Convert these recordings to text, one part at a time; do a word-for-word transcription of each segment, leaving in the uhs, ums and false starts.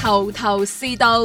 頭頭是道。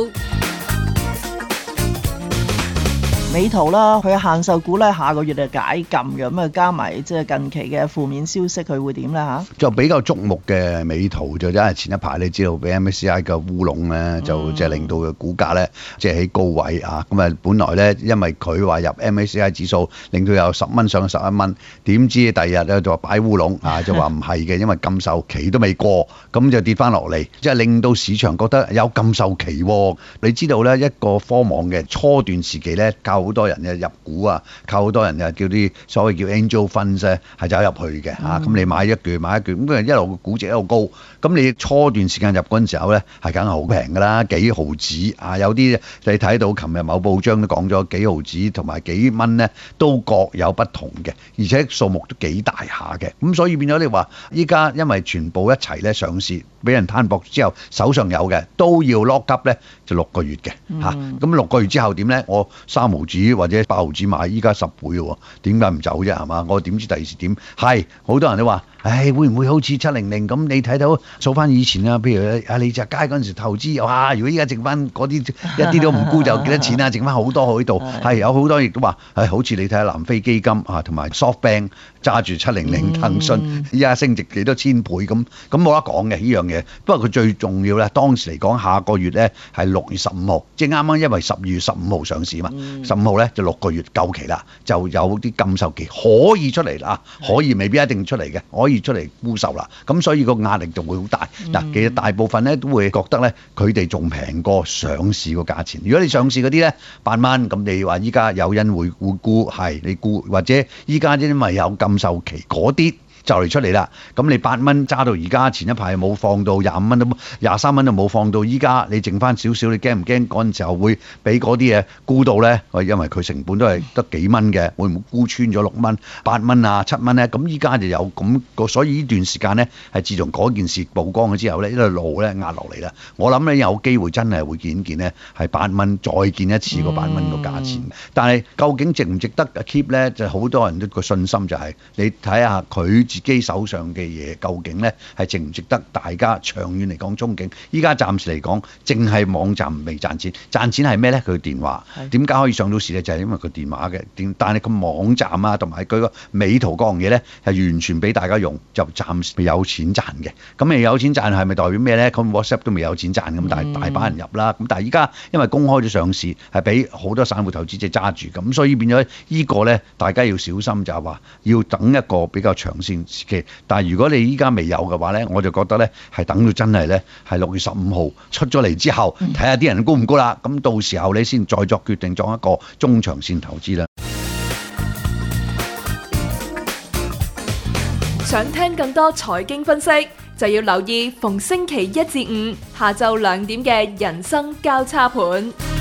美圖啦，佢限售股咧下個月就解禁嘅，咁啊加埋即係近期嘅負面消息，佢會點咧嚇？ 就比較矚目嘅美圖就真係前一排你知道俾 M S C I 嘅烏龍咧，就即係令到嘅股價咧即係喺高位啊！咁啊，本來咧因為佢話入 M S C I 指數，令到有十蚊上十一蚊，點知第二日咧就話擺烏龍啊，就話唔係嘅，因為禁售期都未過，咁就跌翻落嚟，即係令到市場覺得有禁售期喎。你知道咧一個科網嘅初段時期咧，靠好多人嘅入股啊，靠好多人啊叫啲所謂叫 Angel Funds 咧，係走入去嘅嚇。咁、嗯、你買一橛買一橛，咁佢一路個估值一路高。咁你初段時間入嗰陣時候咧，係梗係好平㗎啦，幾毫子啊！有啲你睇到，琴日某報章都講咗幾毫子同埋幾蚊咧，都各有不同嘅，而且數目都幾大下嘅。咁所以變咗你話，依家因為全部一齊咧上市，俾人攤薄之後，手上有嘅都要 lock up 咧，就六個月嘅嚇。咁、嗯啊、六個月之後點咧？我三毫子或者八毫子買，依家十倍喎，點解唔走啫？係嘛？我點知第二時點？係好多人都話，唉，會唔會好似七零零咁？你睇到數翻以前啊，譬如啊李澤楷嗰陣時投資，哇！如果依家剩翻嗰啲一啲都唔沽就幾多錢啊？剩翻好多喺度，係有好多亦都話，係好似你睇下南非基金啊，同埋 SoftBank 揸住七零零騰訊，依家升值幾多千倍咁，咁冇得講嘅呢樣嘢。不過佢最重要咧，當時嚟講下個月咧係六月十五號，即係啱啱因為十二月十五號上市嘛，十五號咧就六個月夠期啦，就有啲禁售期可以出嚟啦，可以未必一定出嚟嘅，可以出嚟沽售啦。咁所以個壓力就會好大。嗱、嗯，其實大部分咧都會覺得咧，佢哋仲平過上市個價錢。如果你上市嗰啲咧八蚊，咁你話依家有人會會沽，係你沽，或者依家因為有禁售期嗰啲。就嚟出嚟啦，咁你八蚊揸到而家，前一排冇放到廿五蚊都廿三蚊都冇放到，依家你剩翻少少，你驚唔驚嗰陣時候會俾嗰啲嘢沽到咧？因為佢成本都係得幾蚊嘅，會唔會沽穿咗六蚊、八蚊啊、七蚊咧？咁依家就有咁個，所以呢段時間咧係自從嗰件事曝光咗之後咧，一路咧壓落嚟啦。我諗咧有機會真係會見見咧係八蚊，再見一次個八蚊個價錢。嗯、但係究竟值唔值得 keep 咧？就好多人都個信心就係、是、你睇下佢。自己手上嘅嘢究竟咧係值唔值得大家長遠嚟講憧憬？依家暫時嚟講，淨係網站未賺錢，賺錢係咩咧？佢電話點解可以上到市咧？就係、是、因為佢電話嘅電，但係個網站啊同埋佢個美圖嗰樣嘢咧係完全俾大家用，就暫時未有錢賺嘅。咁未有錢賺係咪代表咩咧？咁 WhatsApp 都未有錢賺咁，但係大把人入啦。咁但係依家因為公開咗上市，係俾好多散戶投資者揸住，咁所以變咗依個咧，大家要小心就係話要等一個比較長線。但係如果你依家未有嘅話咧，我就覺得咧係等到真係咧係六月十五號出咗嚟之後，睇下啲人沽唔沽啦。咁到時候你先再作決定，作一個中長線投資啦。 想聽更多財經分析，就要留意逢星期一至五下晝兩點嘅人生交叉盤。